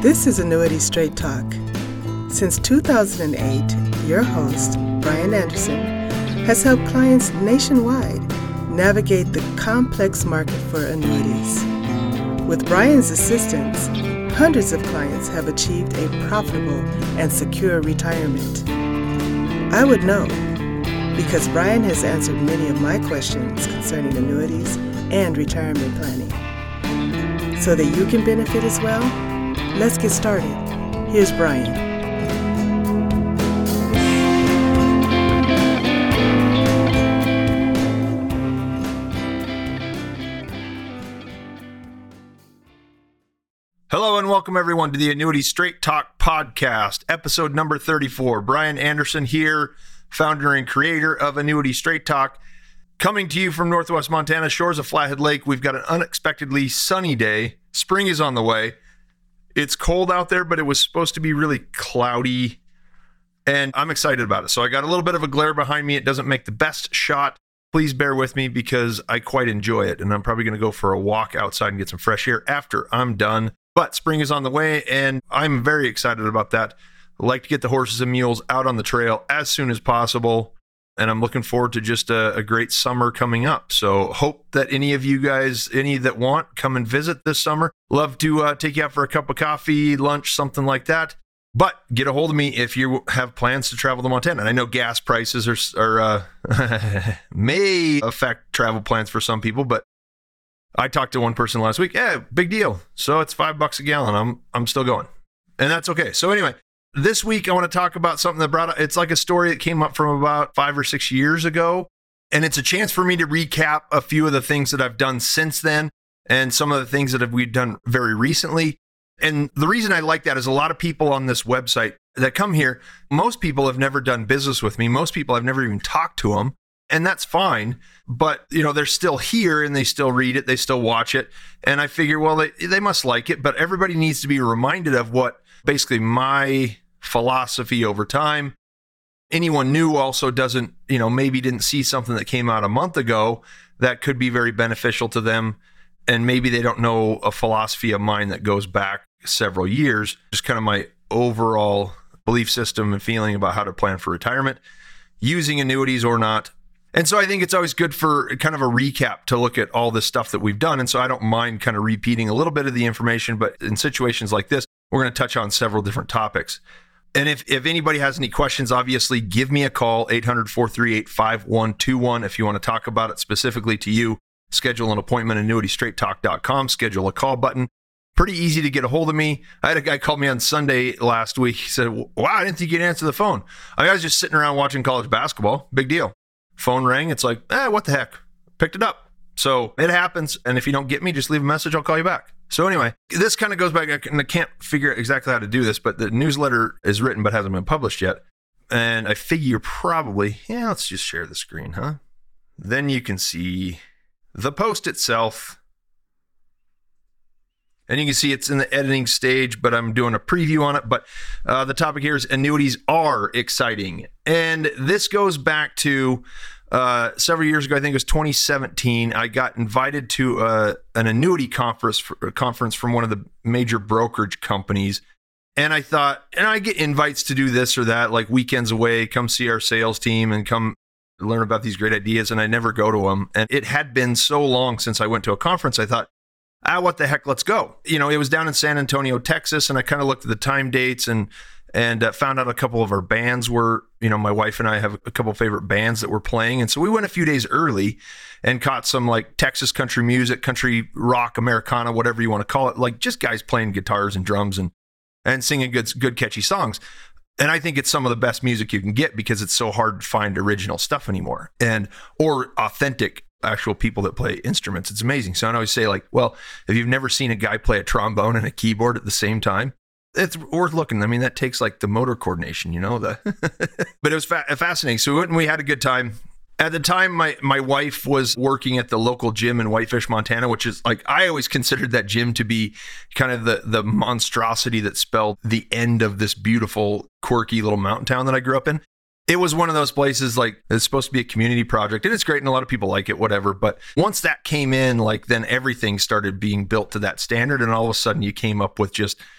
This is Annuity Straight Talk. Since 2008, your host, Brian Anderson, has helped clients nationwide navigate the complex market for annuities. With Brian's assistance, hundreds of clients have achieved a profitable and secure retirement. I would know, because Brian has answered many of my questions concerning annuities and retirement planning. So that you can benefit as well, let's get started. Here's Brian. Hello and welcome everyone to the Annuity Straight Talk podcast, episode number 34. Brian Anderson here, founder and creator of Annuity Straight Talk, coming to you from Northwest Montana, shores of Flathead Lake. We've got an unexpectedly sunny day. Spring is on the way. It's cold out there, but it was supposed to be really cloudy, and I'm excited about it. So I got a little bit of a glare behind me. It doesn't make the best shot. Please bear with me because I quite enjoy it, and I'm probably going to go for a walk outside and get some fresh air after I'm done. But spring is on the way, and I'm very excited about that. I like to get the horses and mules out on the trail as soon as possible, and I'm looking forward to just a great summer coming up. So hope that any of you guys, any that want, come and visit this summer. Love to take you out for a cup of coffee, lunch, something like that. But get a hold of me if you have plans to travel to Montana. And I know gas prices are may affect travel plans for some people, but I talked to one person last week. Yeah, big deal. So it's $5 a gallon. I'm still going, and that's okay. So anyway, this week I want to talk about something that brought up. It's like a story that came up from about 5 or 6 years ago, and it's a chance for me to recap a few of the things that I've done since then, and some of the things that we've done very recently. And the reason I like that is a lot of people on this website that come here, most people have never done business with me. Most people I've never even talked to them. And that's fine, but they're still here and they still read it, they still watch it. And I figure, well, they must like it, but everybody needs to be reminded of what basically my philosophy over time. Anyone new also doesn't, maybe didn't see something that came out a month ago that could be very beneficial to them. And maybe they don't know a philosophy of mine that goes back several years, just kind of my overall belief system and feeling about how to plan for retirement, using annuities or not. And so I think it's always good for kind of a recap to look at all this stuff that we've done. And so I don't mind kind of repeating a little bit of the information, but in situations like this, we're going to touch on several different topics. And if anybody has any questions, obviously give me a call, 800-438-5121. If you want to talk about it specifically to you, schedule an appointment, annuitystraighttalk.com, schedule a call button. Pretty easy to get a hold of me. I had a guy call me on Sunday last week. He said, wow, I didn't think you'd answer the phone. I was just sitting around watching college basketball. Big deal. Phone rang. It's like, what the heck? Picked it up. So it happens. And if you don't get me, just leave a message. I'll call you back. So anyway, this kind of goes back, and I can't figure out exactly how to do this, but the newsletter is written but hasn't been published yet. And I figure probably, let's just share the screen, huh? Then you can see the post itself. And you can see it's in the editing stage, but I'm doing a preview on it. But the topic here is annuities are exciting. And this goes back to several years ago. I think it was 2017. I got invited to an annuity conference from one of the major brokerage companies. And I thought, and I get invites to do this or that, like weekends away, come see our sales team and come learn about these great ideas. And I never go to them. And it had been so long since I went to a conference, I thought, what the heck, let's go. It was down in San Antonio, Texas, and I kind of looked at the time dates and found out a couple of our bands were, my wife and I have a couple of favorite bands that were playing. And so we went a few days early and caught some like Texas country music, country rock, Americana, whatever you want to call it, like just guys playing guitars and drums and singing good catchy songs. And I think it's some of the best music you can get because it's so hard to find original stuff anymore or authentic actual people that play instruments. It's amazing. So I always say, like, well, if you've never seen a guy play a trombone and a keyboard at the same time, it's worth looking. I mean, that takes like the motor coordination, but it was fascinating. So we went and we had a good time. At the time, my wife was working at the local gym in Whitefish, Montana, which is like, I always considered that gym to be kind of the monstrosity that spelled the end of this beautiful, quirky little mountain town that I grew up in. It was one of those places, like, it's supposed to be a community project, and it's great, and a lot of people like it, whatever. But once that came in, like, then everything started being built to that standard, and all of a sudden you came up with just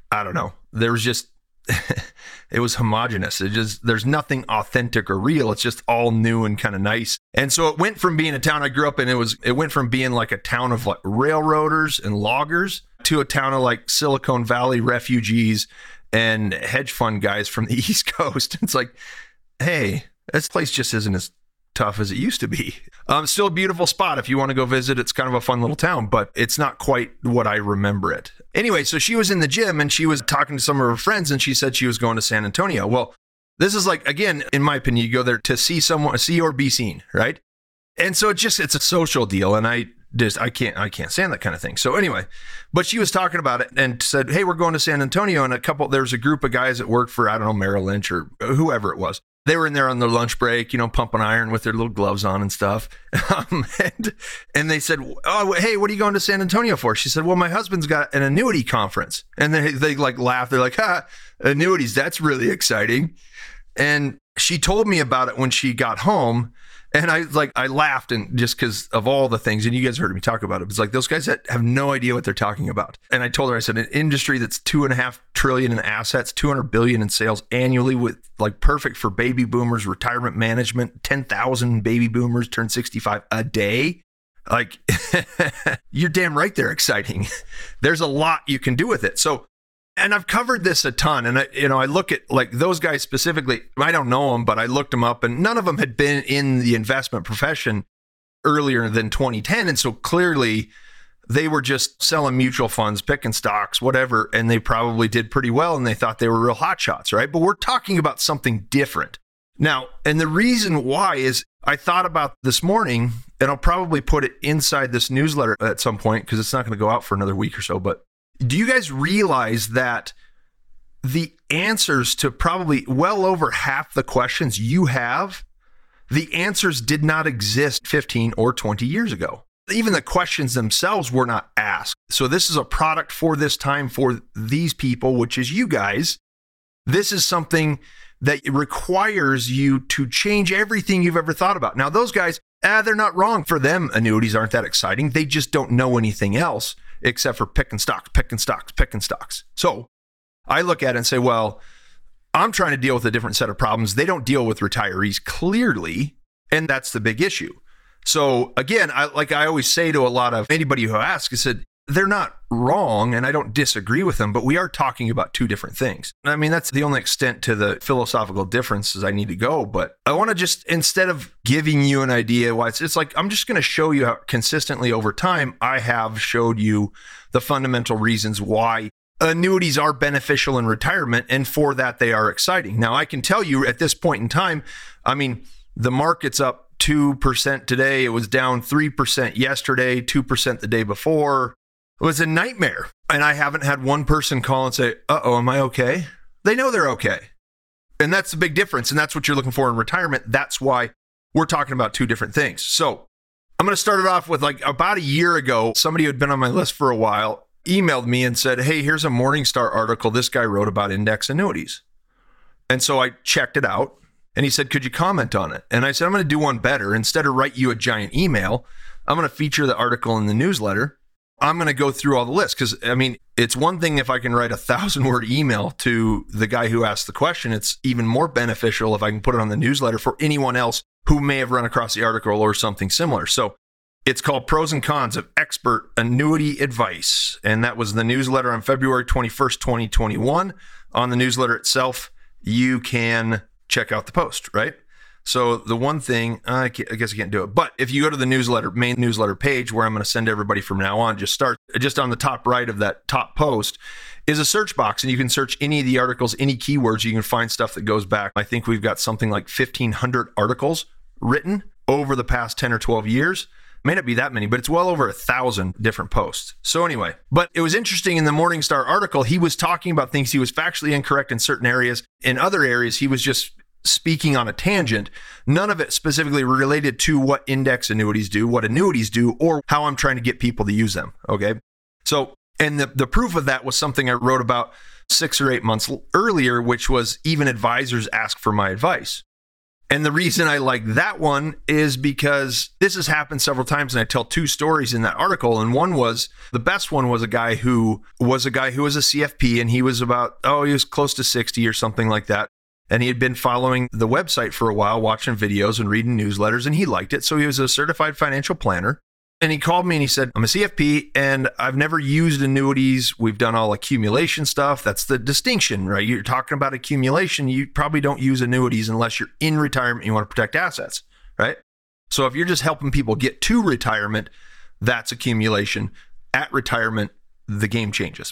I don't know. There was just, it was homogenous. There's nothing authentic or real. It's just all new and kind of nice. And so it went from being a town I grew up in, it went from being like a town of like railroaders and loggers to a town of like Silicon Valley refugees and hedge fund guys from the East Coast. It's like, hey, this place just isn't as tough as it used to be. Still a beautiful spot if you want to go visit. It's kind of a fun little town, but it's not quite what I remember it. Anyway, so she was in the gym and she was talking to some of her friends and she said she was going to San Antonio. Well, this is like, again, in my opinion, you go there to see someone, see or be seen, right? And so it's a social deal. And I can't stand that kind of thing. So anyway, but she was talking about it and said, hey, we're going to San Antonio. And there's a group of guys that worked for, I don't know, Merrill Lynch or whoever it was. They were in there on their lunch break, pumping iron with their little gloves on and stuff. And they said, oh, hey, what are you going to San Antonio for? She said, well, my husband's got an annuity conference. And they like laughed. They're like, annuities, that's really exciting. And she told me about it when she got home. And I laughed, and just because of all the things, and you guys heard me talk about it. It's like those guys that have no idea what they're talking about. And I told her, I said, an industry that's $2.5 trillion in assets, $200 billion in sales annually, with like perfect for baby boomers, retirement management, 10,000 baby boomers turn 65 a day. Like, you're damn right they're exciting. There's a lot you can do with it. So, and I've covered this a ton, and I look at like those guys specifically. I don't know them, but I looked them up, and none of them had been in the investment profession earlier than 2010, and so clearly they were just selling mutual funds, picking stocks, whatever, and they probably did pretty well, and they thought they were real hot shots, right? But we're talking about something different now, and the reason why is I thought about this morning, and I'll probably put it inside this newsletter at some point because it's not going to go out for another week or so, but. Do you guys realize that the answers to probably well over half the questions you have, the answers did not exist 15 or 20 years ago? Even the questions themselves were not asked. So this is a product for this time for these people, which is you guys. This is something that requires you to change everything you've ever thought about. Now, those guys, they're not wrong. For them, annuities aren't that exciting. They just don't know anything else except for picking stocks. So I look at it and say, well, I'm trying to deal with a different set of problems. They don't deal with retirees clearly, and that's the big issue. So again, I always say to a lot of anybody who asks, I said, they're not wrong, and I don't disagree with them, but we are talking about two different things. I mean, that's the only extent to the philosophical differences I need to go, but I want to just, instead of giving you an idea why it's like, I'm just going to show you how consistently over time, I have showed you the fundamental reasons why annuities are beneficial in retirement, and for that, they are exciting. Now, I can tell you at this point in time, I mean, the market's up 2% today. It was down 3% yesterday, 2% the day before. It was a nightmare. And I haven't had one person call and say, am I okay? They know they're okay. And that's the big difference. And that's what you're looking for in retirement. That's why we're talking about two different things. So I'm going to start it off with like about a year ago, somebody who had been on my list for a while emailed me and said, hey, here's a Morningstar article this guy wrote about index annuities. And so I checked it out. And he said, could you comment on it? And I said, I'm going to do one better. Instead of write you a giant email, I'm going to feature the article in the newsletter. I'm going to go through all the lists because, I mean, it's one thing if I can write a 1,000-word email to the guy who asked the question. It's even more beneficial if I can put it on the newsletter for anyone else who may have run across the article or something similar. So it's called Pros and Cons of Expert Annuity Advice. And that was the newsletter on February 21st, 2021. On the newsletter itself, you can check out the post, right? So the one thing, I guess I can't do it, but if you go to the newsletter, main newsletter page where I'm going to send everybody from now on, just on the top right of that top post is a search box, and you can search any of the articles, any keywords. You can find stuff that goes back. I think we've got something like 1,500 articles written over the past 10 or 12 years. May not be that many, but it's well over 1,000 different posts. So anyway, but it was interesting in the Morningstar article, he was talking about things. He was factually incorrect in certain areas. In other areas, he was just speaking on a tangent, none of it specifically related to what index annuities do, what annuities do, or how I'm trying to get people to use them. Okay. So, and the proof of that was something I wrote about 6 or 8 months earlier, which was even advisors ask for my advice. And the reason I like that one is because this has happened several times, and I tell two stories in that article. And one was, the best one was a guy who was a CFP, and he was he was close to 60 or something like that. And he had been following the website for a while, watching videos and reading newsletters, and he liked it. So he was a certified financial planner. And he called me and he said, I'm a CFP and I've never used annuities. We've done all accumulation stuff. That's the distinction, right? You're talking about accumulation. You probably don't use annuities unless you're in retirement and you want to protect assets, right? So if you're just helping people get to retirement, that's accumulation. At retirement, the game changes.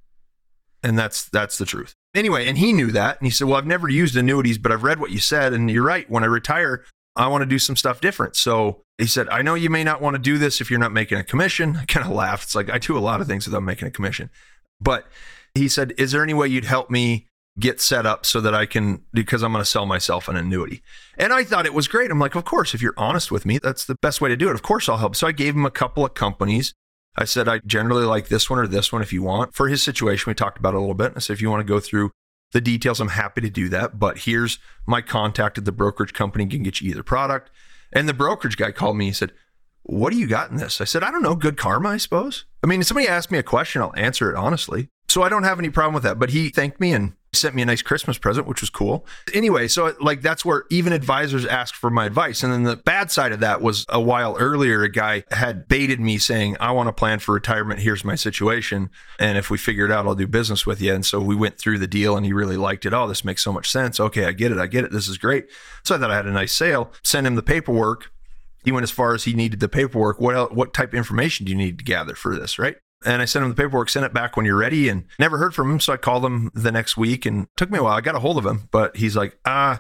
And that's the truth. Anyway, and he knew that. And he said, well, I've never used annuities, but I've read what you said. And you're right. When I retire, I want to do some stuff different. So he said, I know you may not want to do this if you're not making a commission. I kind of laughed. It's like, I do a lot of things without making a commission. But he said, is there any way you'd help me get set up so that I can, because I'm going to sell myself an annuity? And I thought it was great. I'm like, of course, if you're honest with me, that's the best way to do it. Of course, I'll help. So I gave him a couple of companies. I said, I generally like this one or this one if you want. For his situation, we talked about it a little bit. I said, if you want to go through the details, I'm happy to do that. But here's my contact at the brokerage company, can get you either product. And the brokerage guy called me. He said, what do you got in this? I said, I don't know. Good karma, I suppose. I mean, if somebody asks me a question, I'll answer it honestly. So I don't have any problem with that. But he thanked me and sent me a nice Christmas present, which was cool. Anyway, so like that's where even advisors ask for my advice. And then the bad side of that was a while earlier, a guy had baited me saying, I want to plan for retirement. Here's my situation. And if we figure it out, I'll do business with you. And so we went through the deal and he really liked it. Oh, this makes so much sense. Okay, I get it. This is great. So I thought I had a nice sale, sent him the paperwork. He went as far as he needed the paperwork. What type of information do you need to gather for this, right? And I sent him the paperwork, sent it back when you're ready, and never heard from him. So I called him the next week, and it took me a while. I got a hold of him, but he's like,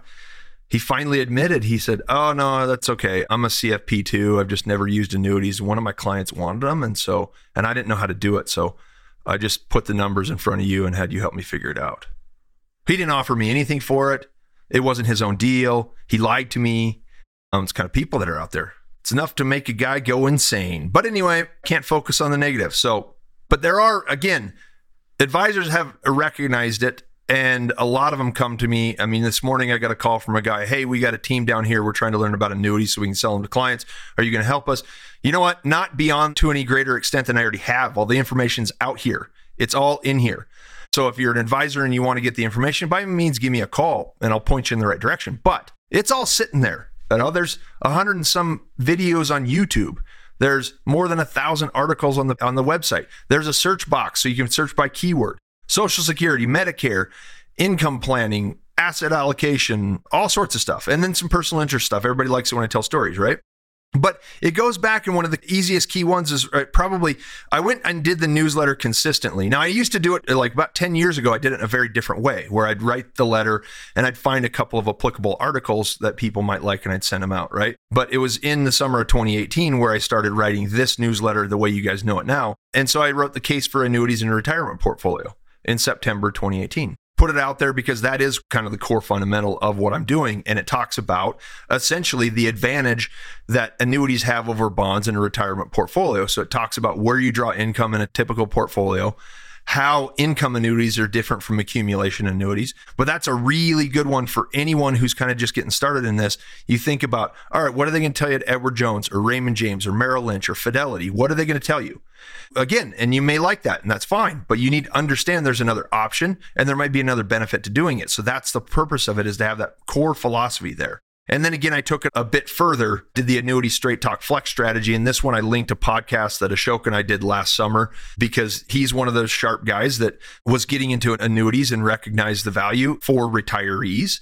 he finally admitted. He said, oh, no, that's okay. I'm a CFP too. I've just never used annuities. One of my clients wanted them. And I didn't know how to do it. So I just put the numbers in front of you and had you help me figure it out. He didn't offer me anything for it. It wasn't his own deal. He lied to me. It's kind of people that are out there. It's enough to make a guy go insane. But anyway, can't focus on the negative. But there are, again, advisors have recognized it, and a lot of them come to me. I mean, this morning I got a call from a guy, hey, we got a team down here. We're trying to learn about annuities so we can sell them to clients. Are you going to help us? You know what? Not beyond to any greater extent than I already have. All the information's out here. It's all in here. So if you're an advisor and you want to get the information, by all means, give me a call and I'll point you in the right direction. But it's all sitting there. There's 100 and some videos on YouTube. There's more than 1,000 articles on the website. There's a search box so you can search by keyword. Social Security, Medicare, income planning, asset allocation, all sorts of stuff. And then some personal interest stuff. Everybody likes it when I tell stories, right? But it goes back, and one of the easiest key ones is probably, I went and did the newsletter consistently. Now, I used to do it like about 10 years ago. I did it in a very different way, where I'd write the letter and I'd find a couple of applicable articles that people might like and I'd send them out, right? But it was in the summer of 2018 where I started writing this newsletter the way you guys know it now. And so I wrote the case for annuities in a retirement portfolio in September 2018. Put it out there because that is kind of the core fundamental of what I'm doing. And it talks about essentially the advantage that annuities have over bonds in a retirement portfolio. So it talks about where you draw income in a typical portfolio, how income annuities are different from accumulation annuities. But that's a really good one for anyone who's kind of just getting started in this. You think about, all right, what are they going to tell you at Edward Jones or Raymond James or Merrill Lynch or Fidelity? What are they going to tell you? Again, and you may like that, and that's fine, but you need to understand there's another option and there might be another benefit to doing it. So that's the purpose of it, is to have that core philosophy there. And then again, I took it a bit further, did the Annuity Straight Talk Flex strategy. And this one, I linked a podcast that Ashok and I did last summer, because he's one of those sharp guys that was getting into annuities and recognized the value for retirees.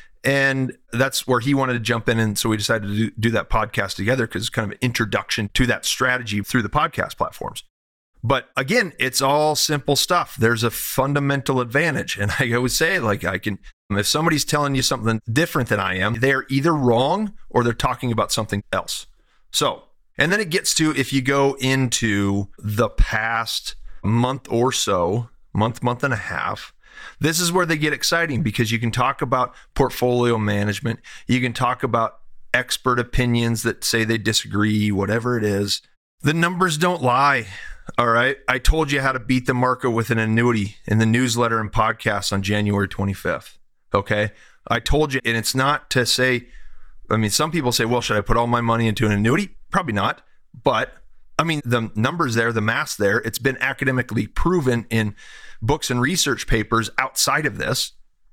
And that's where he wanted to jump in. And so we decided to do that podcast together, because it's kind of an introduction to that strategy through the podcast platforms. But again, it's all simple stuff. There's a fundamental advantage. And I always say, like, if somebody's telling you something different than I am, they're either wrong or they're talking about something else. So, and then it gets to, if you go into the past month or so, month and a half, this is where they get exciting, because you can talk about portfolio management. You can talk about expert opinions that say they disagree, whatever it is. The numbers don't lie. All right. I told you how to beat the market with an annuity in the newsletter and podcast on January 25th. Okay. I told you, and it's not to say, I mean, some people say, well, should I put all my money into an annuity? Probably not. But I mean, the numbers there, the math there, it's been academically proven in books and research papers outside of this.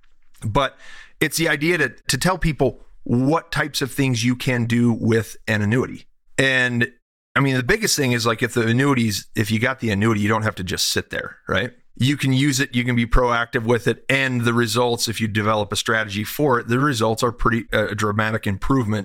But it's the idea to tell people what types of things you can do with an annuity. And I mean, the biggest thing is like if you got the annuity, you don't have to just sit there, right? You can use it, you can be proactive with it. And the results, if you develop a strategy for it, the results are pretty dramatic improvement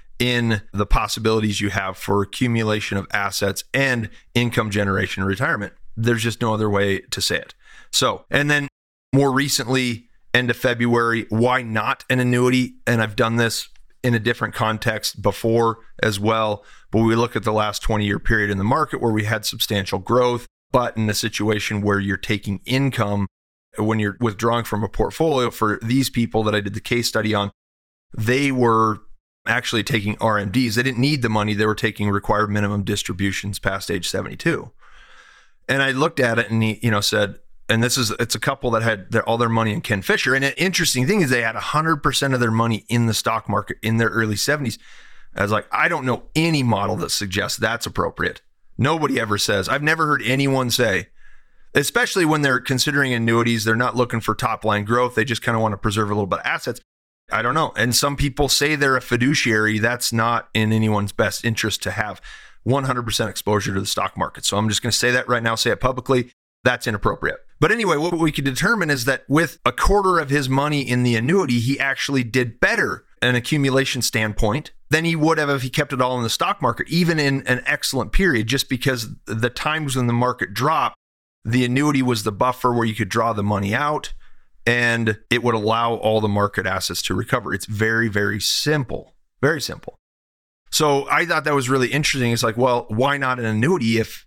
in the possibilities you have for accumulation of assets and income generation in retirement. There's just no other way to say it. So, and then more recently, end of February, why not an annuity? And I've done this in a different context before as well. But we look at the last 20-year period in the market where we had substantial growth, but in a situation where you're taking income, when you're withdrawing from a portfolio, for these people that I did the case study on, they were actually taking RMDs. They didn't need the money. They were taking required minimum distributions past age 72. And I looked at it and he, said, and it's a couple that had all their money in Ken Fisher. And an interesting thing is they had 100% of their money in the stock market in their early 70s. I was like, I don't know any model that suggests that's appropriate. Nobody ever says. I've never heard anyone say, especially when they're considering annuities, they're not looking for top line growth. They just kind of want to preserve a little bit of assets. I don't know. And some people say they're a fiduciary. That's not in anyone's best interest to have 100% exposure to the stock market. So I'm just going to say that right now, say it publicly. That's inappropriate. But anyway, what we could determine is that with a quarter of his money in the annuity, he actually did better an accumulation standpoint than he would have if he kept it all in the stock market, even in an excellent period, just because the times when the market dropped, the annuity was the buffer where you could draw the money out and it would allow all the market assets to recover. It's very, very simple, very simple. So I thought that was really interesting. It's like, well, why not an annuity if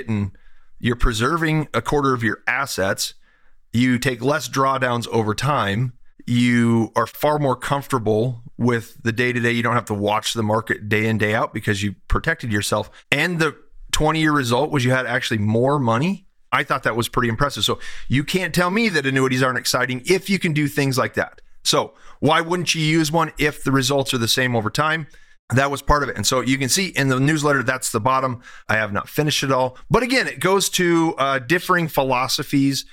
you're preserving a quarter of your assets, you take less drawdowns over time, you are far more comfortable with the day-to-day. You don't have to watch the market day in, day out because you protected yourself. And the 20-year result was you had actually more money. I thought that was pretty impressive. So you can't tell me that annuities aren't exciting if you can do things like that. So why wouldn't you use one if the results are the same over time? That was part of it. And so you can see in the newsletter, that's the bottom. I have not finished it all. But again, it goes to differing philosophies.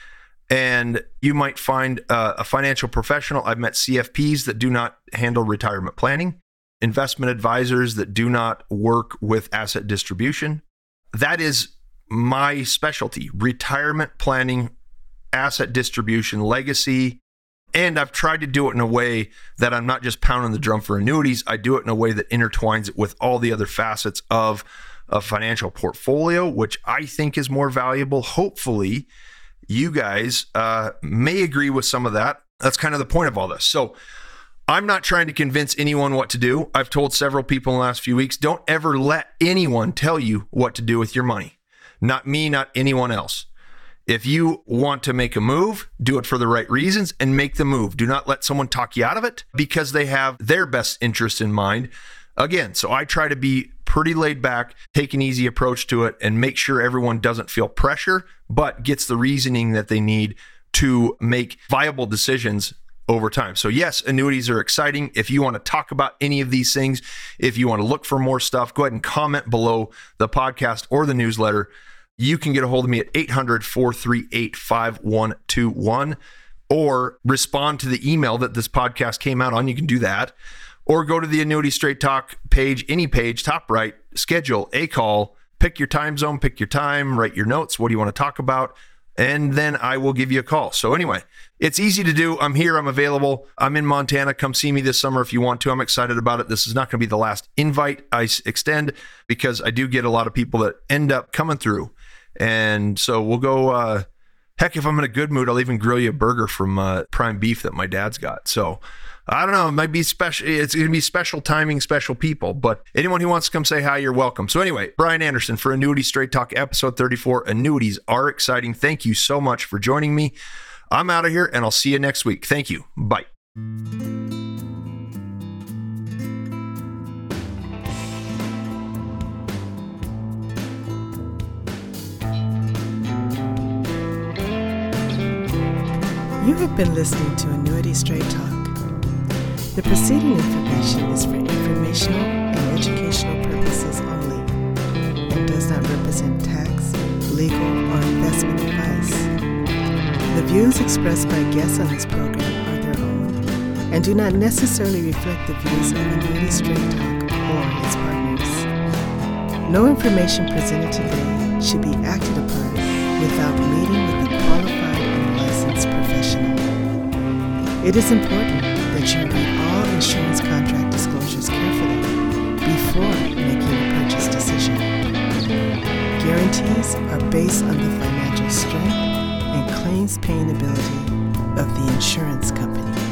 And you might find a financial professional. I've met CFPs that do not handle retirement planning, investment advisors that do not work with asset distribution. That is my specialty: retirement planning, asset distribution, legacy. And I've tried to do it in a way that I'm not just pounding the drum for annuities. I do it in a way that intertwines it with all the other facets of a financial portfolio, which I think is more valuable. Hopefully, you guys may agree with some of that. That's kind of the point of all this. So I'm not trying to convince anyone what to do. I've told several people in the last few weeks, don't ever let anyone tell you what to do with your money. Not me, not anyone else. If you want to make a move, do it for the right reasons and make the move. Do not let someone talk you out of it because they have their best interest in mind. Again, so I try to be pretty laid back, take an easy approach to it, and make sure everyone doesn't feel pressure, but gets the reasoning that they need to make viable decisions over time. So yes, annuities are exciting. If you want to talk about any of these things, if you want to look for more stuff, go ahead and comment below the podcast or the newsletter. You can get a hold of me at 800-438-5121 or respond to the email that this podcast came out on. You can do that. Or go to the Annuity Straight Talk page, any page, top right, schedule a call, pick your time zone, pick your time, write your notes. What do you want to talk about? And then I will give you a call. So anyway, it's easy to do. I'm here. I'm available. I'm in Montana. Come see me this summer if you want to. I'm excited about it. This is not going to be the last invite I extend because I do get a lot of people that end up coming through. And so we'll go, heck, if I'm in a good mood, I'll even grill you a burger from Prime Beef that my dad's got. So I don't know, it might be special. It's going to be special timing, special people, but anyone who wants to come say hi, you're welcome. So anyway, Brian Anderson for Annuity Straight Talk, episode 34. Annuities are exciting. Thank you so much for joining me. I'm out of here and I'll see you next week. Thank you. Bye. You have been listening to Annuity Straight Talk. The preceding information is for informational and educational purposes only and does not represent tax, legal, or investment advice. The views expressed by guests on this program are their own and do not necessarily reflect the views of Annuity Straight Talk or its partners. No information presented today should be acted upon without meeting with a qualified and licensed professional. It is important that you read all insurance contract disclosures carefully before making a purchase decision. Guarantees are based on the financial strength and claims paying ability of the insurance company.